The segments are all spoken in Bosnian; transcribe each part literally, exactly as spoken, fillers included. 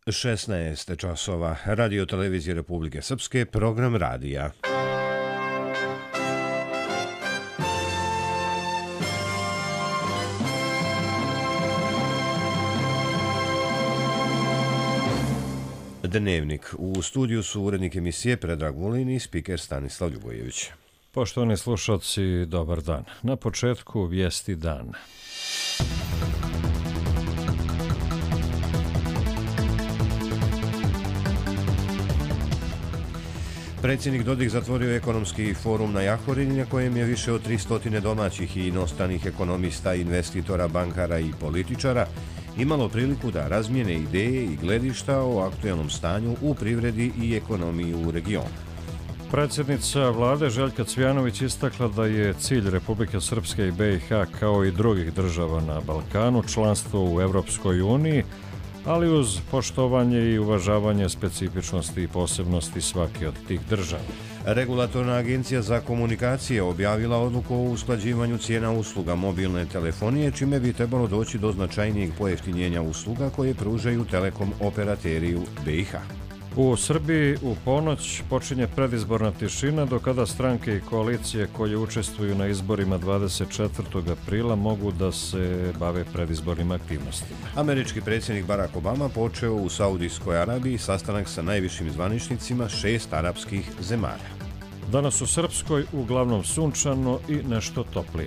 šesnaest časova. Radio televizije Republike Srpske, program radija. Dnevnik. U studiju su urednik emisije Predrag Vulin i spiker Stanislav Ljubojević. Poštovani slušalci, dobar dan. Na početku vijesti dana. Predsjednik Dodik zatvorio ekonomski forum na Jahorini na kojem je više od tristo domaćih i inostranih ekonomista, investitora, bankara i političara imalo priliku da razmijene ideje i gledišta o aktualnom stanju u privredi i ekonomiji u regionu. Predsjednica vlade Željka Cvijanović istakla da je cilj Republike Srpske i B i H kao i drugih država na Balkanu članstvo u Evropskoj uniji, ali uz poštovanje i uvažavanje specifičnosti i posebnosti svake od tih država. Regulatorna agencija za komunikacije objavila odluku o usklađivanju cijena usluga mobilne telefonije, čime bi trebalo doći do značajnijeg pojeftinjenja usluga koje pružaju telekom operateri u B i H. U Srbiji u ponoć počinje predizborna tišina, do kada stranke i koalicije koje učestvuju na izborima dvadeset četvrtog aprila mogu da se bave predizbornim aktivnostima. Američki predsjednik Barack Obama počeo u Saudijskoj Arabiji sastanak sa najvišim zvaničnicima šest arapskih zemalja. Danas u Srpskoj uglavnom sunčano i nešto toplije.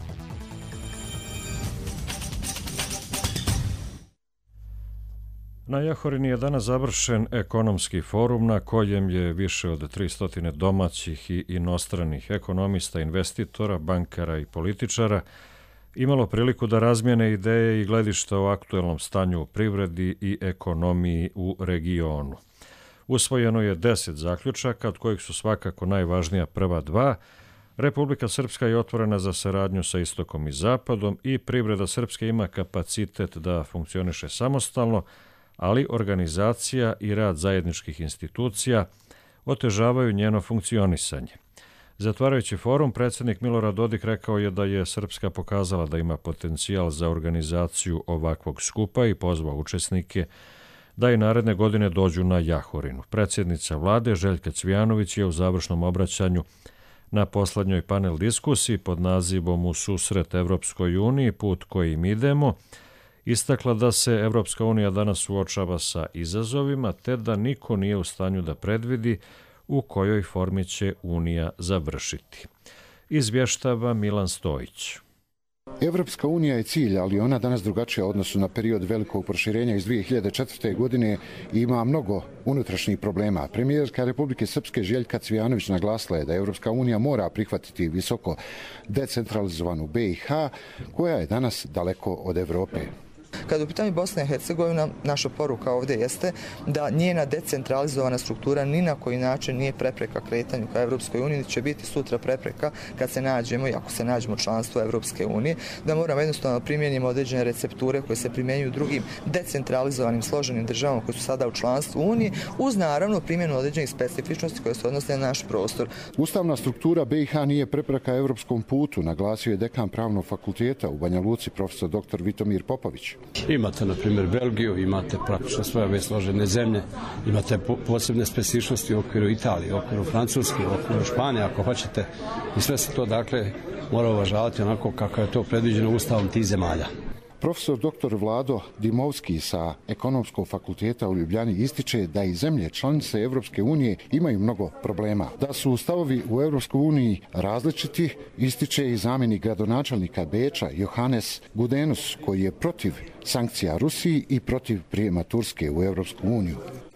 Na Jahorini je danas završen ekonomski forum na kojem je više od tristo domaćih i inostranih ekonomista, investitora, bankara i političara imalo priliku da razmijene ideje i gledišta o aktualnom stanju u privredi i ekonomiji u regionu. Usvojeno je deset zaključaka, od kojih su svakako najvažnija prva dva. Republika Srpska je otvorena za saradnju sa istokom i zapadom i privreda Srpske ima kapacitet da funkcioniše samostalno, ali organizacija i rad zajedničkih institucija otežavaju njeno funkcionisanje. Zatvarajući forum, predsjednik Milorad Dodik rekao je da je Srpska pokazala da ima potencijal za organizaciju ovakvog skupa i pozvao učesnike da i naredne godine dođu na Jahorinu. Predsjednica vlade Željka Cvijanović je u završnom obraćanju na poslednjoj panel diskusiji pod nazivom U susret Evropskoj uniji, put kojim idemo, istakla da se Evropska unija danas suočava sa izazovima, te da niko nije u stanju da predvidi u kojoj formi će Unija završiti. Izvještava Milan Stojić. Evropska unija je cilj, ali ona danas drugačija u odnosu na period velikog proširenja iz dvije hiljade četvrte. godine i ima mnogo unutrašnjih problema. Premijerka Republike Srpske Željka Cvijanović naglasila je da Evropska unija mora prihvatiti visoko decentralizovanu B i H, koja je danas daleko od Evrope. Kada u pitanju Bosna i Hercegovina, naša poruka ovdje jeste da njena decentralizovana struktura ni na koji način nije prepreka kretanju ka Evropskoj uniji, će biti sutra prepreka kad se nađemo, i ako se nađemo članstvo Evropske unije, da moramo jednostavno primijenimo određene recepture koje se primjenjuju drugim decentralizovanim složenim državama koji su sada u članstvu Unije, uz naravno primjenu određenih specifičnosti koje se odnose na naš prostor. Ustavna struktura B i H nije prepreka evropskom putu, naglasio je dekan Pravnog fakulteta u Banja Luci profesor doktor Vitomir Popović. Imate, na primjer, Belgiju, imate praktično svoje već složene zemlje, imate posebne specifičnosti u okviru Italije, u okviru Francuske, u okviru Španije, ako hoćete. I sve se to, dakle, mora uvažavati onako kako je to predviđeno ustavom tih zemalja. Profesor doktor Vlado Dimovski sa Ekonomskog fakulteta u Ljubljani ističe da i zemlje članice Evropske unije imaju mnogo problema. Da su stavovi u Evropskoj uniji različiti, ističe i zamjenik gradonačelnika Beča Johannes Gudenus, koji je protiv sankcija Rusiji i protiv prijema Turske u Evropsku uniju.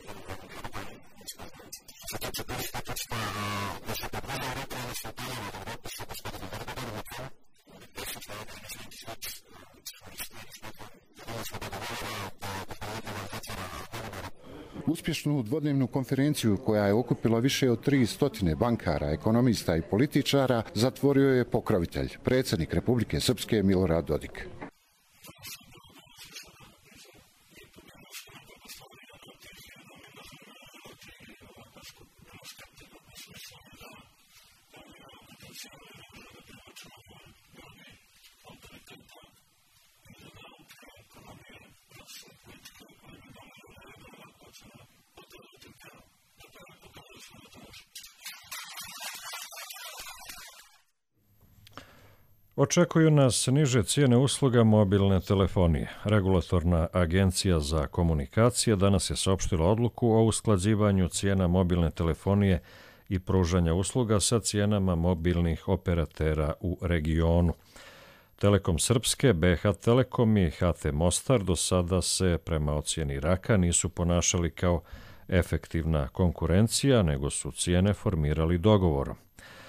Uspješnu dvodnevnu konferenciju koja je okupila više od tristo bankara, ekonomista i političara zatvorio je pokrovitelj, predsjednik Republike Srpske Milorad Dodik. Očekuju nas niže cijene usluga mobilne telefonije. Regulatorna agencija za komunikacije danas je saopštila odluku o usklađivanju cijena mobilne telefonije i pružanja usluga sa cijenama mobilnih operatera u regionu. Telekom Srpske, B H Telekom i H T Mostar do sada se, prema ocjeni Raka, nisu ponašali kao efektivna konkurencija, nego su cijene formirali dogovorom.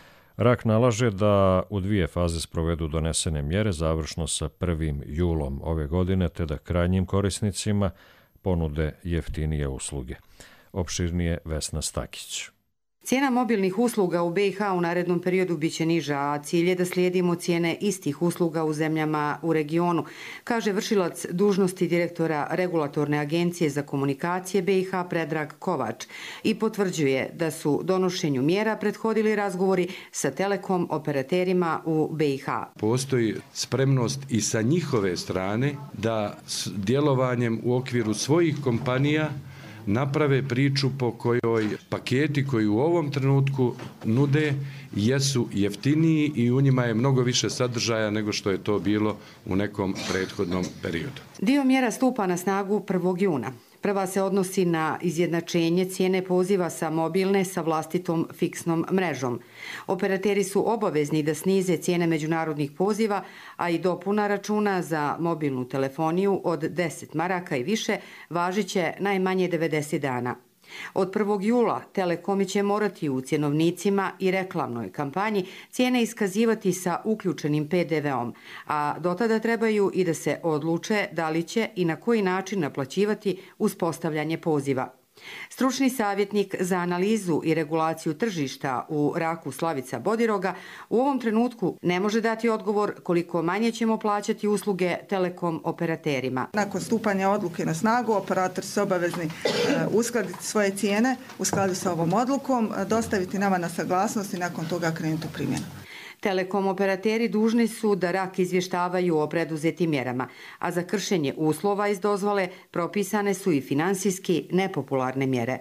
Rak nalaže da u dvije faze sprovedu donesene mjere završno sa prvim julom ove godine, te da krajnjim korisnicima ponude jeftinije usluge. Opširnije Vesna Stakić. Cijena mobilnih usluga u B i H u narednom periodu biće niža, a cilj je da slijedimo cijene istih usluga u zemljama u regionu, kaže vršilac dužnosti direktora Regulatorne agencije za komunikacije B i H Predrag Kovač i potvrđuje da su donošenju mjera prethodili razgovori sa telekom operaterima u B i H. Postoji spremnost i sa njihove strane da s djelovanjem u okviru svojih kompanija naprave priču po kojoj paketi koji u ovom trenutku nude jesu jeftiniji i u njima je mnogo više sadržaja nego što je to bilo u nekom prethodnom periodu. Dio mjera stupa na snagu prvog juna. Prva se odnosi na izjednačenje cijene poziva sa mobilne sa vlastitom fiksnom mrežom. Operateri su obavezni da snize cijene međunarodnih poziva, a i dopuna računa za mobilnu telefoniju od deset maraka i više važiće najmanje devedeset dana. Od prvog jula Telekomi će morati u cjenovnicima i reklamnoj kampanji cijene iskazivati sa uključenim P D V-om, a do tada trebaju i da se odluče da li će i na koji način naplaćivati uspostavljanje poziva. Stručni savjetnik za analizu i regulaciju tržišta u Raku Slavica Bodiroga u ovom trenutku ne može dati odgovor koliko manje ćemo plaćati usluge telekom operaterima. Nakon stupanja odluke na snagu, operatori su obavezni uskladiti svoje cijene u skladu sa ovom odlukom, dostaviti nama na saglasnost i nakon toga krenuti u primjenu. Telekom operateri dužni su da Rak izvještavaju o preduzetim mjerama, a za kršenje uslova iz dozvole propisane su i finansijski nepopularne mjere.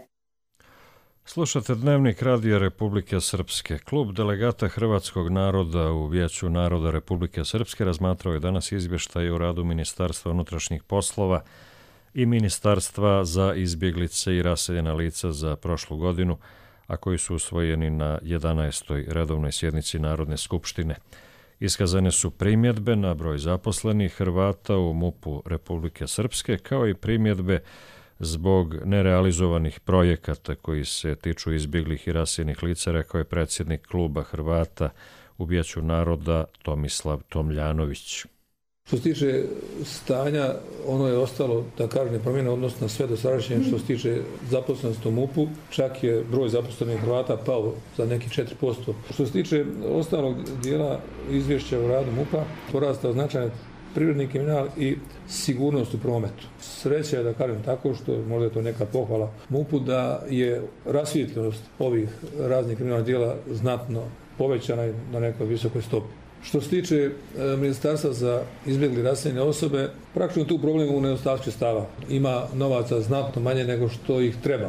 Slušate Dnevnik Radija Republike Srpske. Klub delegata Hrvatskog naroda u Vijeću naroda Republike Srpske razmatrao je danas izvještaje o radu Ministarstva unutrašnjih poslova i Ministarstva za izbjeglice i raseljena lica za prošlu godinu, a koji su usvojeni na jedanaestoj redovnoj sjednici Narodne skupštine. Iskazane su primjedbe na broj zaposlenih Hrvata u MUP-u Republike Srpske, kao i primjedbe zbog nerealizovanih projekata koji se tiču izbjeglih i raseljenih lica, rekao je predsjednik kluba Hrvata u Vijeću naroda Tomislav Tomljanović. Što se tiče stanja, ono je ostalo, da kažem, nepromjeno odnosno na sve dosadašnje. Što se tiče zaposlenosti u MUP-u, čak je broj zaposlenih Hrvata pao za nekih četiri posto. Što se tiče ostalog dijela izvješća o radu MUP-a, porastao značajan privredni kriminal i sigurnost u prometu. Sreća je, da kažem tako, što možda je to neka pohvala MUP-u, da je rasvijetljenost ovih raznih kriminalnih dijela znatno povećana na nekoj visokoj stopi. Što se tiče e, Ministarstva za izbjegli raseljene osobe, praktično tu problem u nedostatku sredstava. Ima novaca znatno manje nego što ih treba.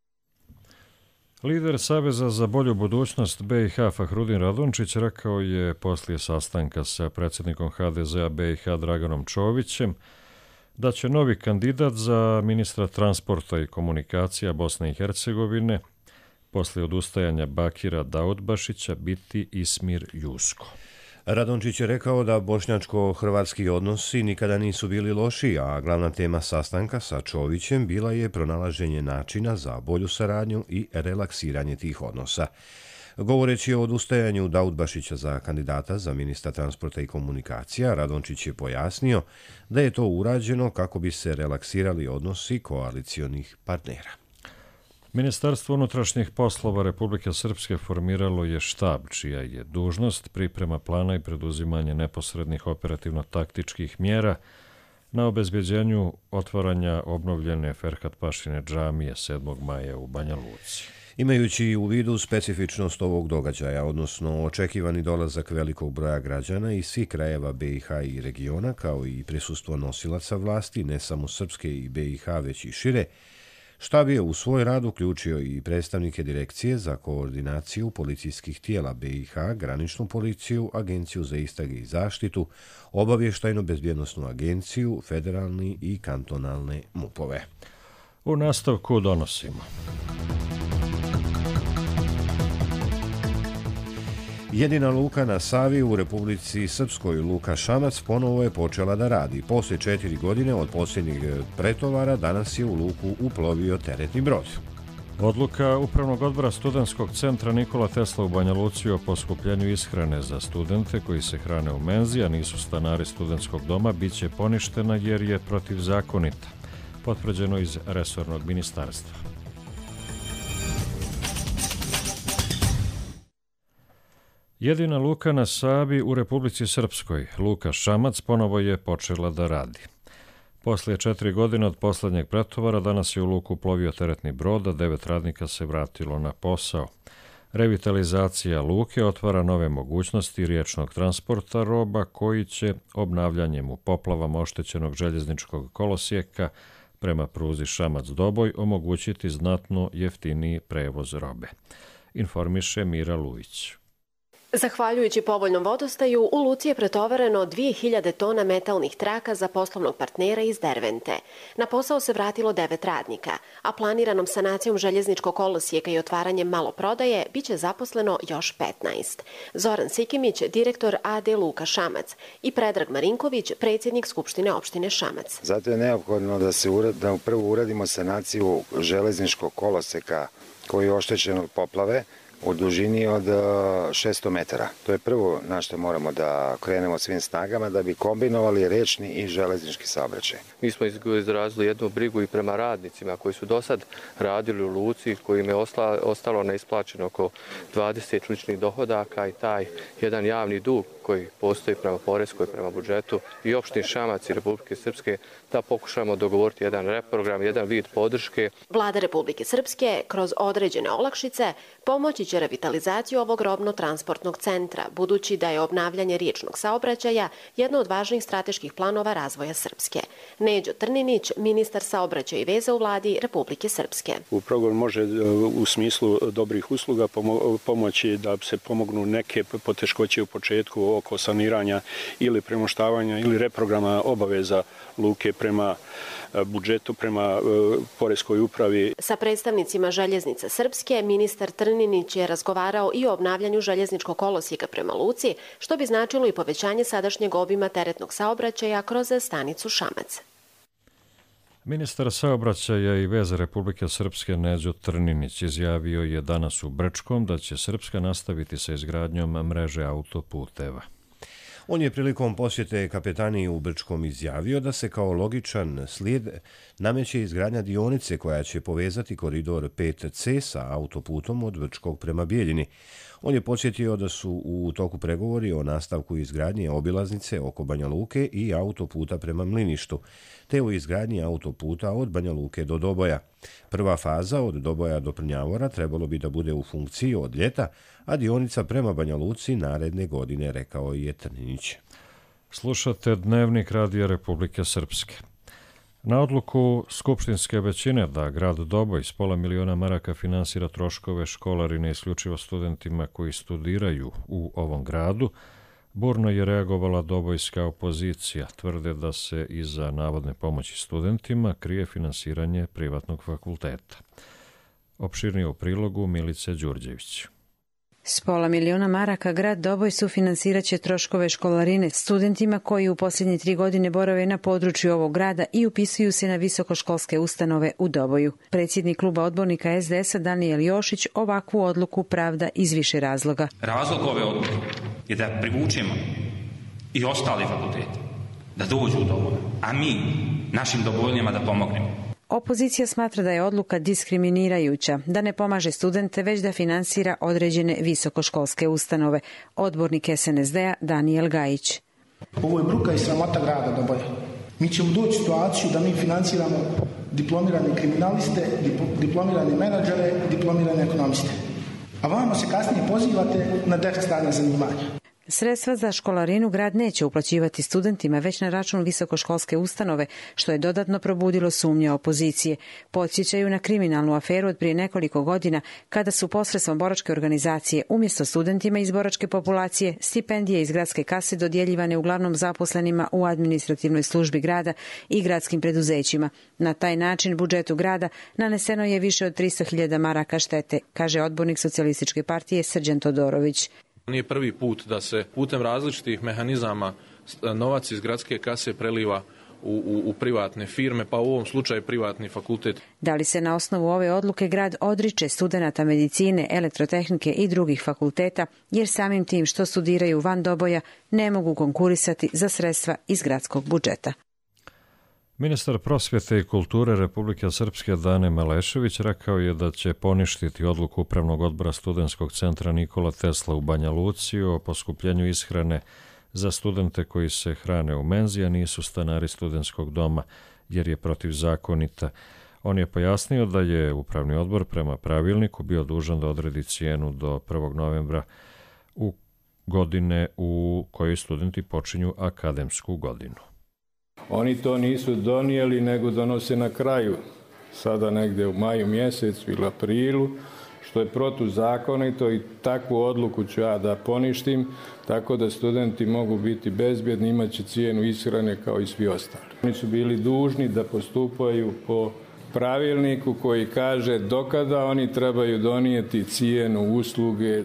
Lider Saveza za bolju budućnost B i H Fahrudin Radončić rekao je poslije sastanka sa predsjednikom H D Z-a B i H Draganom Čovićem da će novi kandidat za ministra transporta i komunikacija Bosne i Hercegovine poslije odustajanja Bakira Daudbašića biti Ismir Jusko. Radončić je rekao da bošnjačko-hrvatski odnosi nikada nisu bili loši, a glavna tema sastanka sa Čovićem bila je pronalaženje načina za bolju saradnju i relaksiranje tih odnosa. Govoreći o odustajanju Daudbašića za kandidata za ministra transporta i komunikacija, Radončić je pojasnio da je to urađeno kako bi se relaksirali odnosi koalicionih partnera. Ministarstvo unutrašnjih poslova Republike Srpske formiralo je štab, čija je dužnost priprema plana i preduzimanje neposrednih operativno-taktičkih mjera na obezbeđenju otvaranja obnovljene Ferhat Pašine džamije sedmog maja u Banja Luci. Imajući u vidu specifičnost ovog događaja, odnosno očekivani dolazak velikog broja građana iz svih krajeva B i H i regiona, kao i prisustvo nosilaca vlasti, ne samo Srpske i B i H, već i šire, Štab je u svoj rad uključio i predstavnike Direkcije za koordinaciju policijskih tijela B i H, graničnu policiju, Agenciju za istrage i zaštitu, obavještajno-bezbjednosnu agenciju, federalni i kantonalne mupove. U nastavku donosimo. Jedina luka na Savi u Republici Srpskoj, luka Šamac, ponovo je počela da radi. Poslije četiri godine od posljednjeg pretovara danas je u luku uplovio teretni brod. Odluka Upravnog odbora Studentskog centra Nikola Tesla u Banja Luci o poskupljenju ishrane za studente koji se hrane u menzi, a nisu stanari studentskog doma, bit će poništena jer je protivzakonita, potvrđeno iz resornog ministarstva. Jedina luka na Savi u Republici Srpskoj, luka Šamac, ponovo je počela da radi. Poslije četiri godine od poslednjeg pretovara danas je u luku uplovio teretni brod, a devet radnika se vratilo na posao. Revitalizacija luke otvara nove mogućnosti riječnog transporta roba koji će obnavljanjem u poplavama oštećenog željezničkog kolosijeka prema pruzi Šamac-Doboj omogućiti znatno jeftiniji prevoz robe. Informiše Mira Lujić. Zahvaljujući povoljnom vodostaju, u luci je pretovareno dvije hiljade tona metalnih traka za poslovnog partnera iz Dervente. Na posao se vratilo devet radnika, a planiranom sanacijom željezničkog kolosijeka i otvaranjem maloprodaje biće zaposleno još petnaest. Zoran Sikimić, direktor A D Luka Šamac, i Predrag Marinković, predsjednik Skupštine opštine Šamac. Zato je neophodno da se urad, da prvo uradimo sanaciju železničkog koloseka koji je oštećen od poplave u dužini od šesto metara. To je prvo na što moramo da krenemo svim snagama da bi kombinovali rečni i železnički saobraćaj. Mi smo izrazili jednu brigu i prema radnicima koji su do sad radili u luci, kojim je ostalo neisplaćeno oko dvadeset ličnih dohodaka i taj jedan javni dug koji postoji prema poreskoj, prema budžetu i opštini Šamac i Republike Srpske, da pokušamo dogovoriti jedan reprogram, jedan vid podrške. Vlada Republike Srpske kroz određene olakšice pomoći će revitalizaciju ovog robno-transportnog centra, budući da je obnavljanje riječnog saobraćaja jedno od važnih strateških planova razvoja Srpske. Neđo Trninić, ministar saobraćaja i veza u vladi Republike Srpske. U program može u smislu dobrih usluga pomoći da se pomognu neke poteškoće u početku oko saniranja ili premoštavanja ili reprograma obaveza luke prema budžetu, prema poreskoj upravi. Sa predstavnicima Željeznice Srpske, ministar Trninić je razgovarao i o obnavljanju željezničkog kolosijeka prema luci, što bi značilo i povećanje sadašnjeg obima teretnog saobraćaja kroz stanicu Šamac. Ministar saobraćaja i veza Republike Srpske Neđo Trninić izjavio je danas u Brčkom da će Srpska nastaviti sa izgradnjom mreže autoputeva. On je prilikom posjete kapetaniji u Brčkom izjavio da se kao logičan slijed nameće izgradnja dionice koja će povezati koridor pet C sa autoputom od Brčkog prema Bijeljini. On je podsjetio da su u toku pregovori o nastavku izgradnje obilaznice oko Banja Luke i autoputa prema Mliništu, te o izgradnji autoputa od Banja Luke do Doboja. Prva faza od Doboja do Prnjavora trebalo bi da bude u funkciji od ljeta, a dionica prema Banja Luci naredne godine, rekao je Trninić. Slušate Dnevnik Radija Republike Srpske. Na odluku skupštinske većine da grad Doboj s pola miliona maraka finansira troškove školarine isključivo studentima koji studiraju u ovom gradu, burno je reagovala dobojska opozicija. Tvrde da se iza navodne pomoći studentima krije finansiranje privatnog fakulteta. Opširnije u prilogu Milice Đurđević. S pola miliona maraka grad Doboj sufinansirat će troškove školarine studentima koji u posljednje tri godine borave na području ovog grada i upisuju se na visokoškolske ustanove u Doboju. Predsjednik kluba odbornika S D S-a Danijel Jošić ovakvu odluku pravda iz više razloga. Razlog ove odluke je da privučemo i ostale fakultete da dođu u Doboj, a mi našim Dobojljama da pomognemo. Opozicija smatra da je odluka diskriminirajuća, da ne pomaže studente, već da finansira određene visokoškolske ustanove. Odbornik S N S D-a Danijel Gajić. Ovo je bruka i sramota grada Doboja. Mi ćemo doći u situaciju da mi finansiramo diplomirane kriminaliste, diplomirane menadžere, diplomirane ekonomiste. A vama se kasnije pozivate na deficitarna zanimanja. Sredstva za školarinu grad neće uplaćivati studentima već na račun visokoškolske ustanove, što je dodatno probudilo sumnje opozicije. Podsjećaju na kriminalnu aferu od prije nekoliko godina kada su posredstvom boračke organizacije umjesto studentima iz boračke populacije stipendije iz gradske kase dodjeljivane uglavnom zaposlenima u administrativnoj službi grada i gradskim preduzećima. Na taj način budžetu grada naneseno je više od tristo hiljada maraka štete, kaže odbornik Socijalističke partije Srđan Todorović. Nije prvi put da se putem različitih mehanizama novac iz gradske kase preliva u, u, u privatne firme, pa u ovom slučaju privatni fakultet. Da li se na osnovu ove odluke grad odriče studenata medicine, elektrotehnike i drugih fakulteta, jer samim tim što studiraju van Doboja ne mogu konkurisati za sredstva iz gradskog budžeta? Ministar prosvjete i kulture Republike Srpske Dane Malešević rekao je da će poništiti odluku Upravnog odbora Studentskog centra Nikola Tesla u Banja Luci o poskupljenju ishrane za studente koji se hrane u menzi, a nisu stanari studentskog doma, jer je protivzakonita. On je pojasnio da je Upravni odbor prema pravilniku bio dužan da odredi cijenu do prvog novembra u godine u kojoj studenti počinju akademsku godinu. Oni to nisu donijeli, nego donose na kraju, sada negde u maju mjesecu ili aprilu, što je protuzakonito i takvu odluku ću ja da poništim, tako da studenti mogu biti bezbjedni, imaće cijenu ishrane kao i svi ostali. Oni su bili dužni da postupaju po pravilniku koji kaže dokada oni trebaju donijeti cijenu usluge.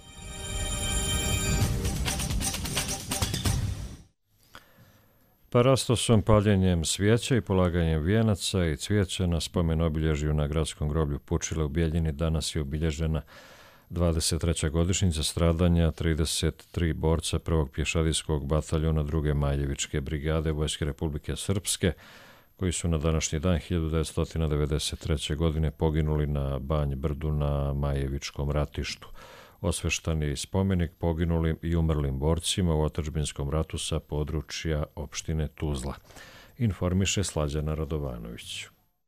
Parastosom, paljenjem svijeća i polaganjem vijenaca i cvijeća na spomen obilježju na gradskom groblju Pučile u Bijeljini danas je obilježena dvadeset treća godišnjica stradanja trideset tri borca prvog pješadijskog bataljona druge Maljevičke brigade Vojske Republike Srpske, koji su na današnji dan hiljadu devetsto devedeset treće. godine poginuli na Banj Brdu na Majevičkom ratištu. Osveštan je i spomenik poginulim i umrlim borcima u otadžbinskom ratu sa područja opštine Tuzla. Informiše Slađana Radovanović.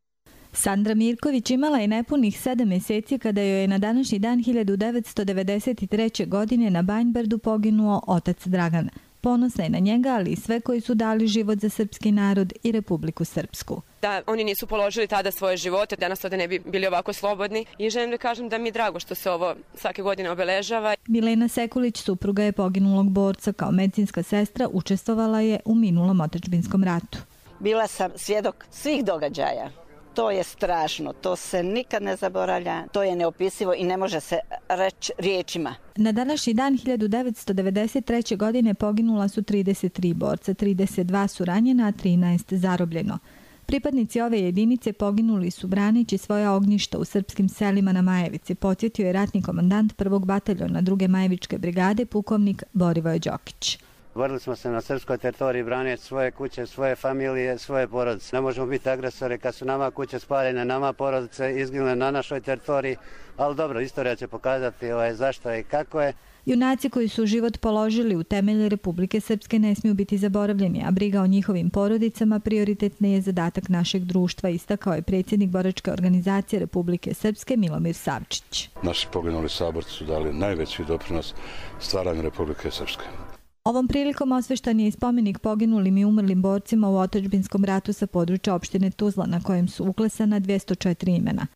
Sandra Mirković imala je nepunih sedam mjeseci kada joj je na današnji dan hiljadu devetsto devedeset treće. godine na Banjbrdu poginuo otac Dragan. Ponosna je na njega, ali i sve koji su dali život za srpski narod i Republiku Srpsku. Da oni nisu položili tada svoje živote, danas ovdje ne bi bili ovako slobodni i želim da kažem da mi je drago što se ovo svake godine obeležava. Milena Sekulić, supruga je poginulog borca, kao medicinska sestra učestvovala je u minulom otadžbinskom ratu. Bila sam svjedok svih događaja. To je strašno, to se nikad ne zaboravlja, to je neopisivo i ne može se reći riječima. Na današnji dan hiljadu devetsto devedeset treće. godine poginula su trideset tri borca, trideset dva su ranjena, a trinaest zarobljeno. Pripadnici ove jedinice poginuli su braneći svoja ognjišta u srpskim selima na Majevici, podsjetio je ratni komandant prvog bataljona druge Majevičke brigade, pukovnik Borivoje Đokić. Borili smo se na srpskoj teritoriji, braniti svoje kuće, svoje familije, svoje porodice. Ne možemo biti agresori kad su nama kuće spaljene, nama porodice izginule na našoj teritoriji, ali dobro, istorija će pokazati ovaj, zašto i kako je. Junaci koji su život položili u temelje Republike Srpske ne smiju biti zaboravljeni, a briga o njihovim porodicama prioritetni je zadatak našeg društva, istakao je predsjednik boračke organizacije Republike Srpske Milomir Savčić. Naši poginuli saborci su dali najveći doprinos stvaranju Republike Srpske. Ovom prilikom osveštan je i spomenik poginulim i umrlim borcima u otadžbinskom ratu sa područja opštine Tuzla, na kojem su uklesana dvjesto četiri imena.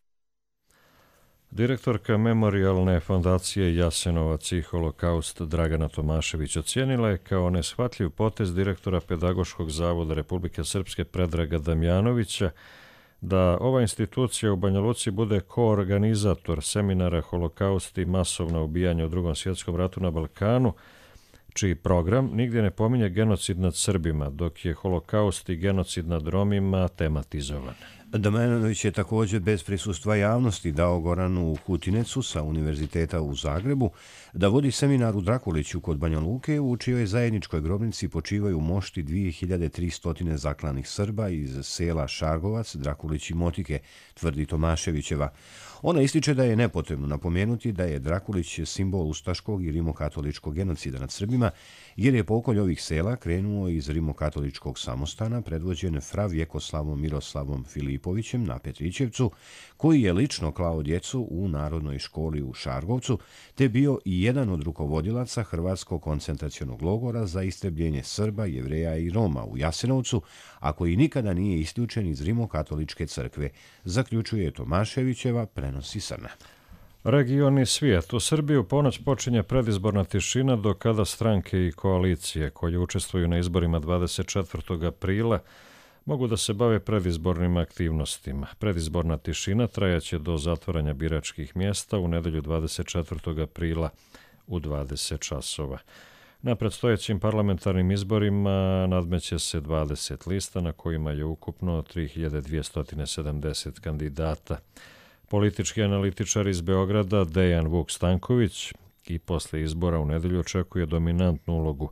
Direktorka Memorijalne fondacije Jasenovac i Holokaust Dragana Tomašević ocijenila je kao neshvatljiv potez direktora Pedagoškog zavoda Republike Srpske Predraga Damjanovića da ova institucija u Banja Luci bude koorganizator seminara Holokaust i masovna ubijanja u Drugom svjetskom ratu na Balkanu, čiji program nigdje ne pominje genocid nad Srbima, dok je Holokaust i genocid nad Romima tematizovan. Damjanović je također bez prisustva javnosti dao Goranu Hutinecu sa Univerziteta u Zagrebu da vodi seminar u Drakuliću kod Banja Luke, u čijoj zajedničkoj grobnici počivaju mošti dvije hiljade tristo zaklanih Srba iz sela Šargovac, Drakulić i Motike, tvrdi Tomaševićeva. Ona ističe da je nepotrebno napomenuti da je Drakulić simbol ustaškog i rimokatoličkog genocida nad Srbima, jer je pokolj ovih sela krenuo iz rimokatoličkog samostana predvođen fra Vjekoslavom Miroslavom Filipom Filipovićem na Petrićevcu, koji je lično klao djecu u Narodnoj školi u Šargovcu, te bio i jedan od rukovodilaca Hrvatskog koncentracionog logora za istrebljenje Srba, Jevreja i Roma u Jasenovcu, a koji nikada nije isključen iz Rimokatoličke crkve, zaključuje Tomaševićeva, prenosi Srna. Regioni svijet. U Srbiji u ponoć počinje predizborna tišina do kada stranke i koalicije koje učestvuju na izborima dvadeset četvrtog aprila mogu da se bave predizbornim aktivnostima. Predizborna tišina trajaće do zatvaranja biračkih mjesta u nedelju dvadeset četvrtog aprila u dvadeset časova. Na predstojećim parlamentarnim izborima nadmeće se dvadeset lista na kojima je ukupno tri hiljade dvjesto sedamdeset kandidata. Politički analitičar iz Beograda Dejan Vuk Stanković i posle izbora u nedelju očekuje dominantnu ulogu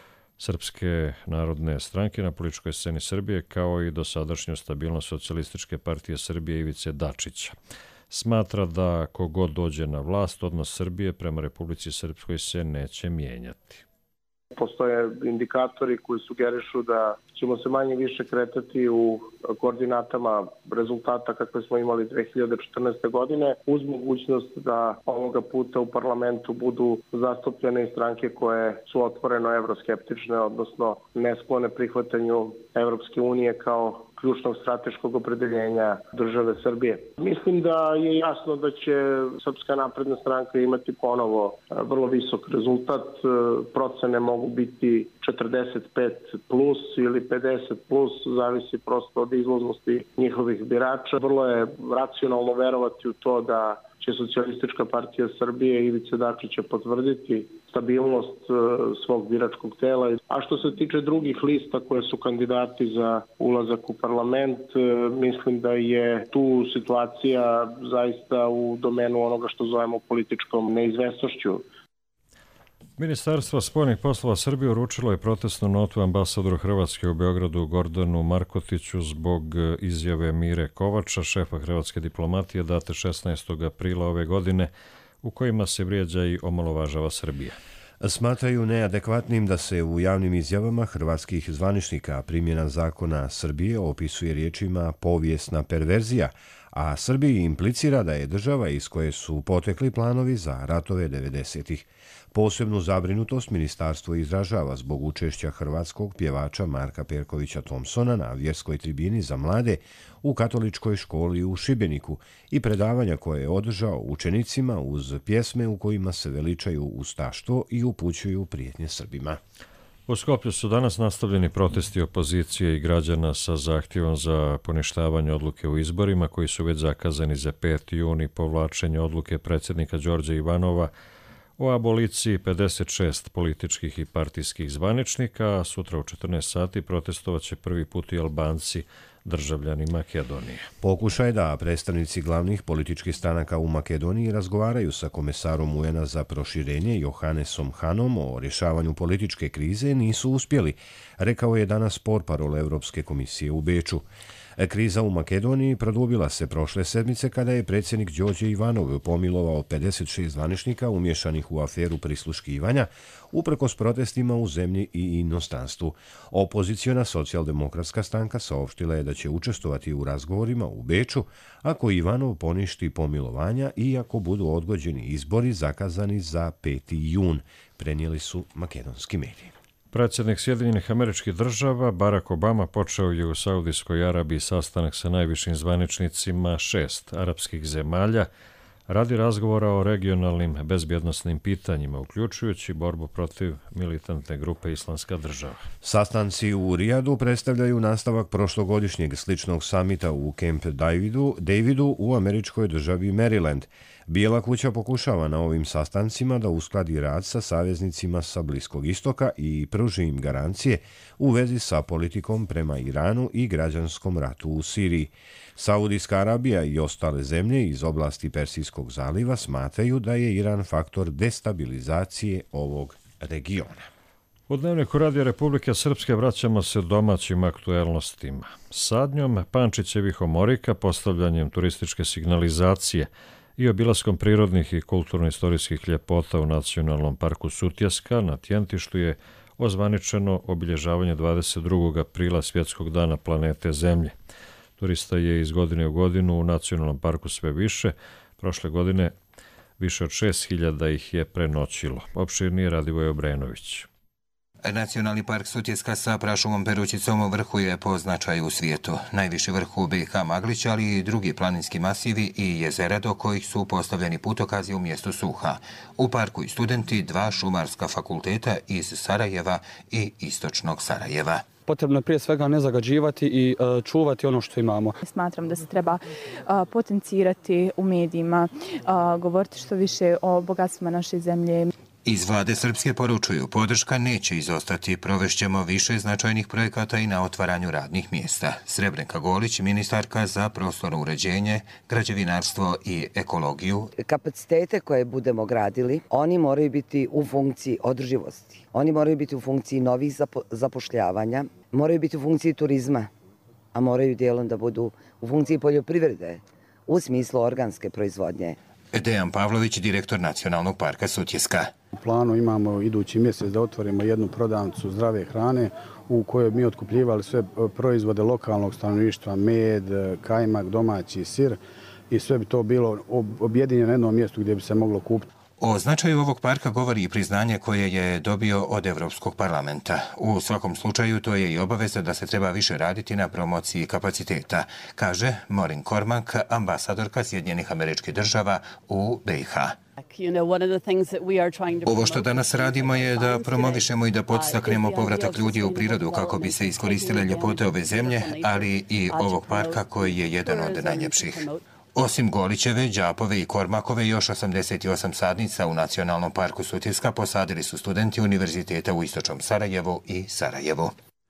Srpske narodne stranke na političkoj sceni Srbije, kao i dosadašnju stabilnost Socijalističke partije Srbije Ivice Dačića. Smatra da kogod dođe na vlast, odnos Srbije prema Republici Srpskoj se neće mijenjati. Postoje indikatori koji sugerišu da ćemo se manje više kretati u koordinatama rezultata kakve smo imali dve hiljade četrnaeste. godine, uz mogućnost da ovoga puta u parlamentu budu zastupljene i stranke koje su otvoreno evroskeptične, odnosno nesklone prihvatanju Evropske unije kao ključnog strateškog opredeljenja države Srbije. Mislim da je jasno da će Srpska napredna stranka imati ponovo vrlo visok rezultat. Procene mogu biti četrdeset pet plus ili pedeset plus, zavisi prosto od izlaznosti njihovih birača. Vrlo je racionalno verovati u to da će Socijalistička partija Srbije i Ivice Dačića potvrditi stabilnost svog biračkog tela. A što se tiče drugih lista koje su kandidati za ulazak u parlament, mislim da je tu situacija zaista u domenu onoga što zovemo političkom neizvesnošću. Ministarstvo spoljnih poslova Srbije uručilo je protestnu notu ambasadoru Hrvatske u Beogradu Gordanu Markotiću zbog izjave Mire Kovača, šefa hrvatske diplomatije, date šesnaestog aprila ove godine, u kojima se vrijeđa i omalovažava Srbija. Smatraju neadekvatnim da se u javnim izjavama hrvatskih zvaničnika primjena zakona Srbije opisuje riječima povijesna perverzija, a Srbiji implicira da je država iz koje su potekli planovi za ratove devedesetih. Posebnu zabrinutost ministarstvo izražava zbog učešća hrvatskog pjevača Marka Perkovića Thompsona na vjerskoj tribini za mlade u katoličkoj školi u Šibeniku i predavanja koje je održao učenicima uz pjesme u kojima se veličaju ustaštvo i upućuju prijetnje Srbima. U Skoplju su danas nastavljeni protesti opozicije i građana sa zahtjevom za poništavanje odluke u izborima koji su već zakazani za peti jun i povlačenje odluke predsjednika Đorđa Ivanova o aboliciji pedeset šest političkih i partijskih zvaničnika, a sutra u četrnaest sati protestovaće prvi put i Albanci, državljani Makedonije. Pokušaj da predstavnici glavnih političkih stranaka u Makedoniji razgovaraju sa komesarom U N A za proširenje Johannesom Hanom o rješavanju političke krize nisu uspjeli, rekao je danas portparol Europske komisije u Beču. Kriza u Makedoniji produbila se prošle sedmice kada je predsjednik Đorđe Ivanov pomilovao pedeset šest zvaničnika umješanih u aferu prisluškivanja, uprkos protestima u zemlji i inostranstvu. Opoziciona socijaldemokratska stranka saopštila je da će učestvovati u razgovorima u Beču ako Ivanov poništi pomilovanja i ako budu odgođeni izbori zakazani za peti jun, prenijeli su makedonski mediji. Predsjednik Sjedinjenih Američkih Država Barack Obama počeo je u Saudijskoj Arabiji sastanak sa najvišim zvaničnicima šest arapskih zemalja radi razgovora o regionalnim bezbjednosnim pitanjima, uključujući borbu protiv militantne grupe Islamska država. Sastanci u Rijadu predstavljaju nastavak prošlogodišnjeg sličnog samita u Camp Davidu, Davidu u američkoj državi Maryland. Bijela kuća pokušava na ovim sastancima da uskladi rad sa saveznicima sa Bliskog istoka i pruži im garancije u vezi sa politikom prema Iranu i građanskom ratu u Siriji. Saudijska Arabija i ostale zemlje iz oblasti Persijskog zaliva smatraju da je Iran faktor destabilizacije ovog regiona. U Dnevniku Radija Republike Srpske vraćamo se domaćim aktuelnostima. Sadnjom Pančićevih omorika, postavljanjem turističke signalizacije i obilaskom prirodnih i kulturno-istorijskih ljepota u Nacionalnom parku Sutjeska na Tjentištu je ozvaničeno obilježavanje dvadeset drugog aprila Svjetskog dana planete Zemlje. Turista je iz godine u godinu u nacionalnom parku sve više. Prošle godine više od šest hiljada ih je prenoćilo. Opširnije Radivoj Obrenović. Nacionalni park Sutjeska sa prašumom Perućicom u vrhu je po značaju u svijetu. Najviši vrh u B i H Maglić, ali i drugi planinski masivi i jezera do kojih su postavljeni putokazi u mjestu Suha. U parku i studenti dva šumarska fakulteta iz Sarajeva i istočnog Sarajeva. Potrebno je prije svega ne zagađivati i uh, čuvati ono što imamo. Smatram da se treba uh, potencirati u medijima, uh, govoriti što više o bogatstvima naše zemlje. Iz vlade Srpske poručuju, podrška neće izostati, provešćemo više značajnih projekata i na otvaranju radnih mjesta. Srebrenka Golić, ministarka za prostorno uređenje, građevinarstvo i ekologiju. Kapacitete koje budemo gradili, oni moraju biti u funkciji održivosti. Oni moraju biti u funkciji novih zapo zapošljavanja, moraju biti u funkciji turizma, a moraju dijelom da budu u funkciji poljoprivrede, u smislu organske proizvodnje. Dejan Pavlović, direktor Nacionalnog parka Sutjeska. U planu imamo idući mjesec da otvorimo jednu prodavnicu zdrave hrane u kojoj mi otkupljivali sve proizvode lokalnog stanovništva, med, kajmak, domaći sir i sve bi to bilo objedinjeno na jednom mjestu gdje bi se moglo kupiti. O značaju ovog parka govori i priznanje koje je dobio od Evropskog parlamenta. U svakom slučaju to je i obaveza da se treba više raditi na promociji kapaciteta, kaže Maureen Cormack, ambasadorka Sjedinjenih Američkih Država u B i H. Ovo što danas radimo je da promovišemo i da podstaknemo povratak ljudi u prirodu kako bi se iskoristile ljepote ove zemlje, ali i ovog parka koji je jedan od najljepših. Osim Golićeve, Đapove i Kormakove, još osamdeset osam sadnica u Nacionalnom parku Sutjeska posadili su studenti Univerziteta u Istočnom Sarajevu i Sarajevu.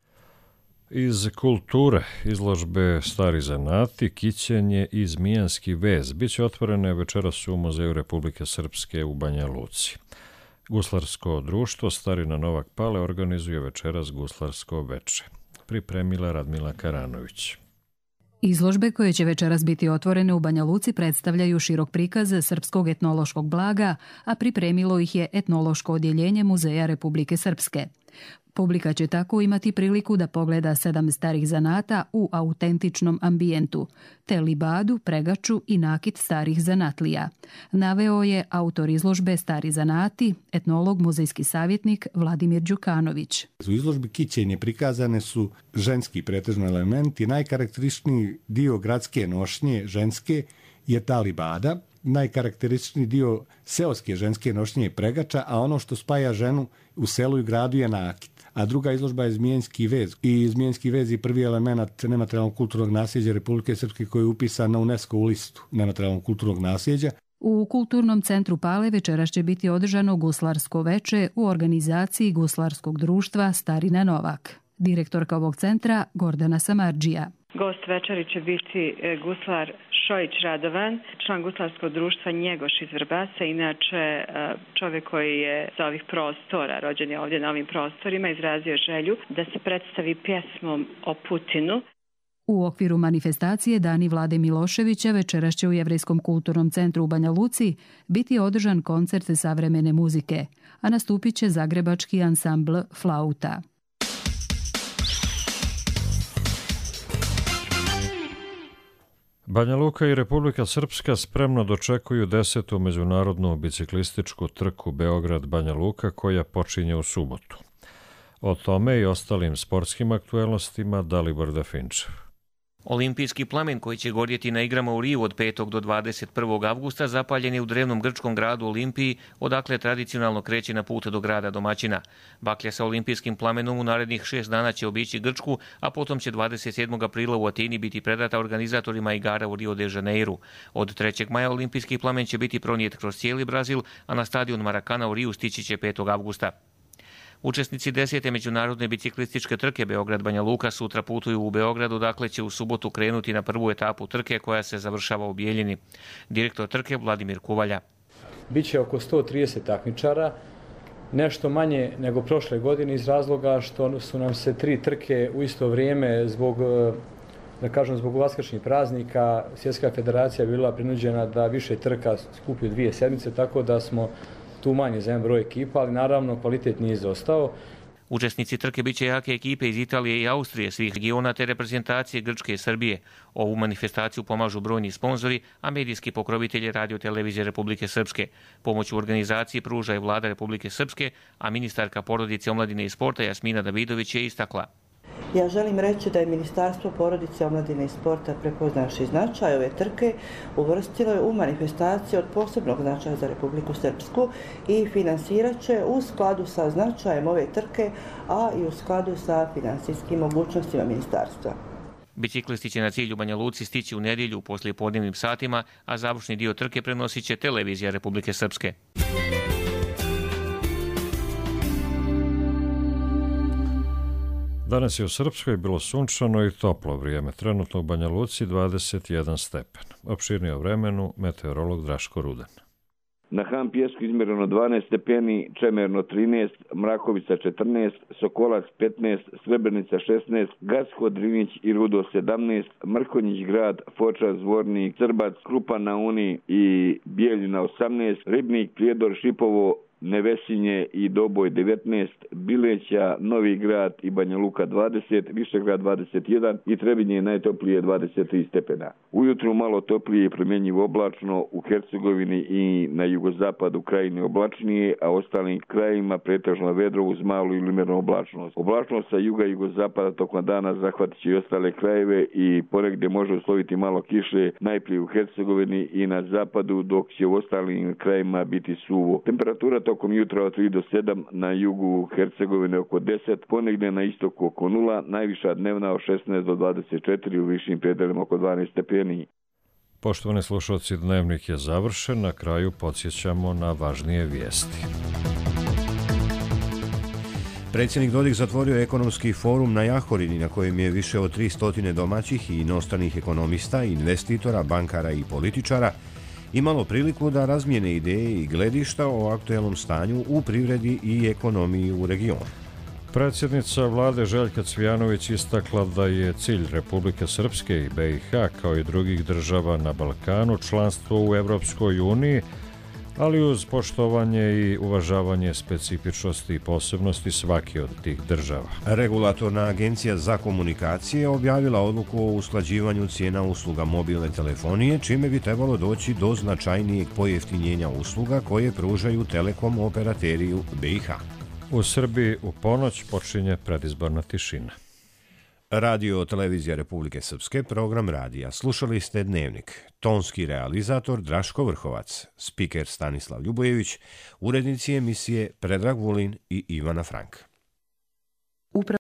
Iz kulture izložbe Stari zanati, kićenje i zmijanski vez biće otvorene večeras u Muzeju Republike Srpske u Banja Luci. Guslarsko društvo Starina Novak Pale organizuje večeras guslarsko veče. Pripremila Radmila Karanović. Izložbe koje će večeras biti otvorene u Banja Luci predstavljaju širok prikaz srpskog etnološkog blaga, a pripremilo ih je etnološko odjeljenje Muzeja Republike Srpske. Publika će tako imati priliku da pogleda sedam starih zanata u autentičnom ambijentu, te libadu, pregaču i nakit starih zanatlija. Naveo je autor izložbe Stari zanati, etnolog, muzejski savjetnik Vladimir Đukanović. U izložbi kićenje prikazane su ženski pretežno elementi. Najkarakterističniji dio gradske nošnje ženske je ta libada. Najkarakterističniji dio seoske ženske nošnje je pregača, a ono što spaja ženu u selu i gradu je nakit. A druga izložba je zmijenski vez. I zmijenski vez je prvi element nematerijalnog kulturnog nasljeđa Republike Srpske koji je upisan na UNESCO listu nematerijalnog kulturnog nasljeđa. U Kulturnom centru Pale večeras će biti održano guslarsko veče u organizaciji Guslarskog društva Starina Novak. Direktorka ovog centra Gordana Samardžija. Gost večeri će biti guslar Šojić Radovan, član guslarskog društva Njegoš iz Vrbasa, inače čovjek koji je za ovih prostora, rođen je ovdje na ovim prostorima, izrazio želju da se predstavi pjesmom o Putinu. U okviru manifestacije Dani Vlade Miloševića večeras će u Jevrejskom kulturnom centru u Banja Luci biti održan koncert savremene muzike, a nastupit će zagrebački ansambl Flauta. Banja Luka i Republika Srpska spremno dočekuju desetu međunarodnu biciklističku trku Beograd-Banja Luka koja počinje u subotu. O tome i ostalim sportskim aktuelnostima Dalibor Dafinčev. Olimpijski plamen koji će gorjeti na igrama u Riju od petog do dvadeset prvog avgusta zapaljen je u drevnom grčkom gradu Olimpiji, odakle tradicionalno kreće na put do grada domaćina. Baklja sa olimpijskim plamenom u narednih šest dana će obići Grčku, a potom će dvadeset sedmog aprila u Atini biti predata organizatorima igara u Rio de Janeiru. Od trećeg maja olimpijski plamen će biti pronijet kroz cijeli Brazil, a na stadion Marakana u Riju stići će petog avgusta. Učesnici desete međunarodne biciklističke trke Beograd-Banja Luka sutra putuju u Beogradu, dakle će u subotu krenuti na prvu etapu trke koja se završava u Bijeljini. Direktor trke Vladimir Kuvalja. Biće oko sto trideset takmičara, nešto manje nego prošle godine iz razloga što su nam se tri trke u isto vrijeme zbog, da kažem, zbog vaskršnjih praznika. Svjetska federacija je bila prinuđena da više trka skupi u dvije sedmice, tako da smo tu manje za jedan broj ekipa, ali naravno kvalitet nije izostao. Učesnici trke biće jake ekipe iz Italije i Austrije, svih regiona te reprezentacije Grčke i Srbije. Ovu manifestaciju pomažu brojni sponzori, a medijski pokrovitelji Radio televizije Republike Srpske. Pomoć u organizaciji pruža i Vlada Republike Srpske, a ministarka porodice, omladine i sporta Jasmina Davidović je istakla. Ja želim reći da je Ministarstvo porodice, omladine i sporta prepoznavši značaj ove trke uvrstilo je u manifestaciju od posebnog značaja za Republiku Srpsku i finansirat će u skladu sa značajem ove trke, a i u skladu sa finansijskim mogućnostima ministarstva. Biciklisti će na cilj u Banja Luci stići u nedjelju u poslijepodnevnim satima, a završni dio trke prenosit će televizija Republike Srpske. Danas je u Srpskoj bilo sunčano i toplo vrijeme, trenutno u Banja Luci dvadeset jedan stepen. Opširnije o vremenu meteorolog Draško Rudan. Na Han Pjesku izmjereno dvanaest stepeni, Čemerno trinaest, Mrakovica četrnaest, Sokolac petnaest, Srebrenica šesnaest, Gacko, Drinić i Rudo sedamnaest, Mrkonjić grad, Foča, Zvornik, Srbac, Krupan na Uni i Bijeljina osamnaest, Ribnik, Prijedor, Šipovo, Nevesinje i Doboj devetnaest, Bileća, Novi grad i Banja Luka dvadeset, Višegrad dvadeset jedan i Trebinje najtoplije dvadeset tri stepena. Ujutru malo toplije i promjenjivo oblačno, u Hercegovini i na jugozapadu krajine oblačnije, a ostalim krajima pretežno vedro uz malu ili umjerenu oblačnost. Oblačnost sa juga i jugozapada tokom dana zahvatit će i ostale krajeve i ponegdje može usloviti malo kiše, najprije u Hercegovini i na zapadu, dok će u ostalim krajima biti suvo. Temperatura tokom jutra od tri do sedam, na jugu Hercegovine oko deset, ponegdje na istoku oko nula, najviša dnevna od šesnaest do dvadeset četiri, u višim predelima oko dvanaest stepeni. Poštovani slušalci, dnevnik je završen, na kraju podsjećamo na važnije vijesti. Predsjednik Dodik zatvorio ekonomski forum na Jahorini na kojem je više od tristo domaćih i inostranih ekonomista, investitora, bankara i političara imalo priliku da razmijene ideje i gledišta o aktuelnom stanju u privredi i ekonomiji u regionu. Predsjednica vlade Željka Cvijanović istakla da je cilj Republike Srpske i B i H kao i drugih država na Balkanu članstvo u Evropskoj uniji, ali uz poštovanje i uvažavanje specifičnosti i posebnosti svake od tih država. Regulatorna agencija za komunikacije objavila odluku o usklađivanju cijena usluga mobilne telefonije, čime bi trebalo doći do značajnijeg pojeftinjenja usluga koje pružaju telekom operateri u B i H. U Srbiji u ponoć počinje predizborna tišina. Radio televizija Republike Srpske, program radija. Slušali ste Dnevnik. Tonski realizator Draško Vrhovac, spiker Stanislav Ljubojević, urednici emisije Predrag Vulin i Ivana Frank.